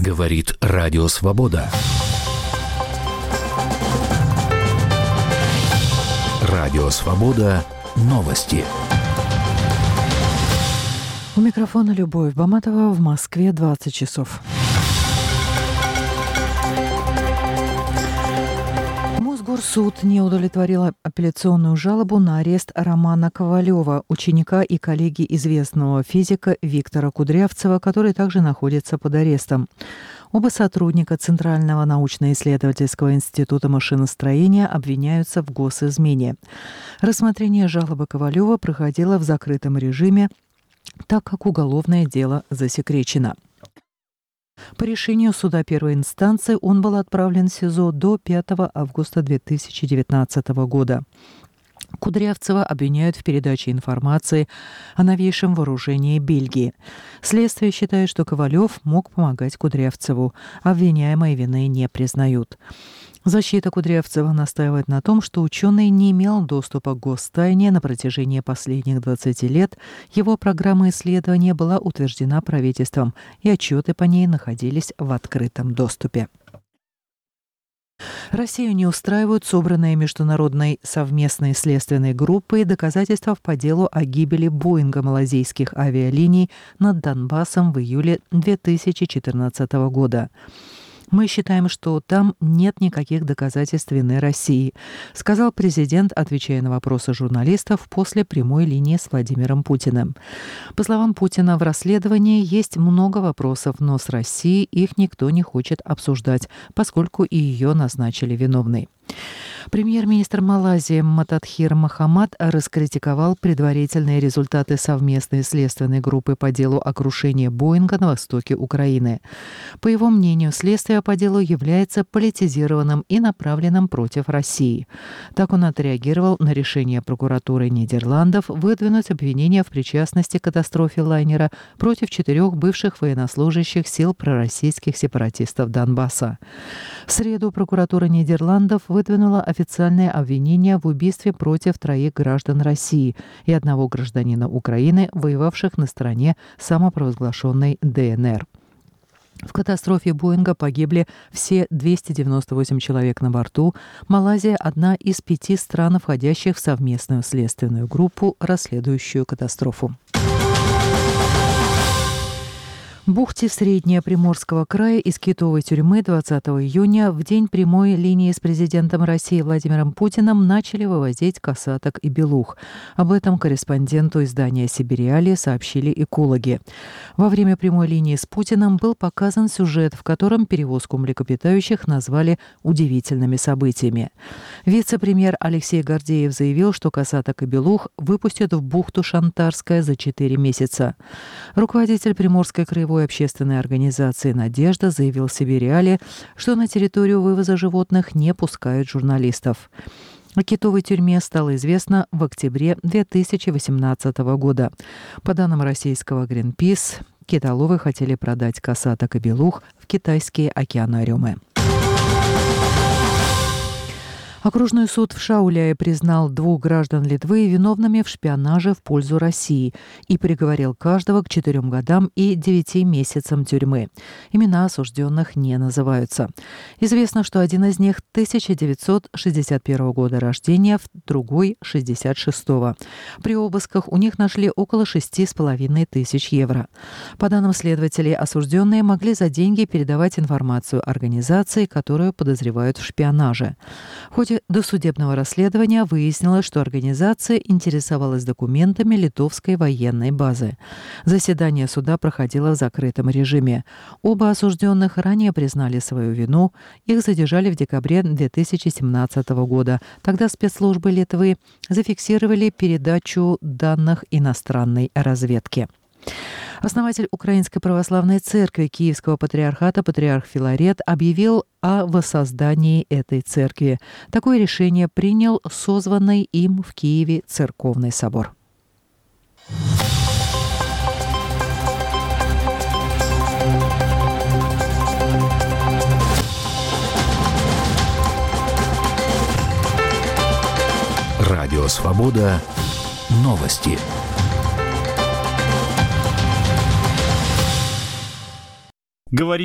Говорит Радио Свобода. Радио Свобода. Новости. У микрофона Любовь Баматова. В Москве 20 часов. Мосгорсуд не удовлетворил апелляционную жалобу на арест Романа Ковалева, ученика и коллеги известного физика Виктора Кудрявцева, который также находится под арестом. Оба сотрудника Центрального научно-исследовательского института машиностроения обвиняются в госизмене. Рассмотрение жалобы Ковалева проходило в закрытом режиме, так как уголовное дело засекречено. По решению суда первой инстанции он был отправлен в СИЗО до 5 августа 2019 года. Кудрявцева обвиняют в передаче информации о новейшем вооружении Бельгии. Следствие считает, что Ковалев мог помогать Кудрявцеву. Обвиняемые вины не признают. Защита Кудрявцева настаивает на том, что ученый не имел доступа к гостайне на протяжении последних 20 лет. Его программа исследования была утверждена правительством, и отчеты по ней находились в открытом доступе. Россию не устраивают собранные международной совместной следственной группой доказательства по делу о гибели Боинга малайзийских авиалиний над Донбассом в июле 2014 года. «Мы считаем, что там нет никаких доказательств вины России», сказал президент, отвечая на вопросы журналистов после прямой линии с Владимиром Путиным. По словам Путина, в расследовании есть много вопросов, но с Россией их никто не хочет обсуждать, поскольку и ее назначили виновной. Премьер-министр Малайзии Мататхир Мохамад раскритиковал предварительные результаты совместной следственной группы по делу о крушении Боинга на востоке Украины. По его мнению, следствие по делу является политизированным и направленным против России. Так он отреагировал на решение прокуратуры Нидерландов выдвинуть обвинение в причастности к катастрофе лайнера против 4 бывших военнослужащих сил пророссийских сепаратистов Донбасса. В среду прокуратура Нидерландов выдвинула официальное обвинение в убийстве против 3 граждан России и 1 гражданина Украины, воевавших на стороне самопровозглашенной ДНР. В катастрофе Боинга погибли все 298 человек на борту. Малайзия – одна из 5 стран, входящих в совместную следственную группу, расследующую катастрофу. В бухте Среднего Приморского края из китовой тюрьмы 20 июня в день прямой линии с президентом России Владимиром Путиным начали вывозить косаток и белух. Об этом корреспонденту издания «Сибириалия» сообщили экологи. Во время прямой линии с Путиным был показан сюжет, в котором перевозку млекопитающих назвали удивительными событиями. Вице-премьер Алексей Гордеев заявил, что косаток и белух выпустят в бухту Шантарская за 4 месяца. Руководитель Приморской краевой общественной организации «Надежда» заявил в «Сибириале», что на территорию вывоза животных не пускают журналистов. О китовой тюрьме стало известно в октябре 2018 года. По данным российского Greenpeace, китоловы хотели продать косаток и белух в китайские океанариумы. Окружной суд в Шауляе признал 2 граждан Литвы виновными в шпионаже в пользу России и приговорил каждого к 4 годам и 9 месяцам тюрьмы. Имена осужденных не называются. Известно, что один из них 1961 года рождения, другой – 66-го. При обысках у них нашли около 6,5 тысяч евро. По данным следователей, осужденные могли за деньги передавать информацию организации, которую подозревают в шпионаже. В ходе досудебного расследования выяснилось, что организация интересовалась документами литовской военной базы. Заседание суда проходило в закрытом режиме. Оба осужденных ранее признали свою вину. Их задержали в декабре 2017 года. Тогда спецслужбы Литвы зафиксировали передачу данных иностранной разведки. Основатель Украинской православной церкви Киевского патриархата патриарх Филарет объявил о воссоздании этой церкви. Такое решение принял созванный им в Киеве церковный собор. Радио Свобода. Новости. Говорит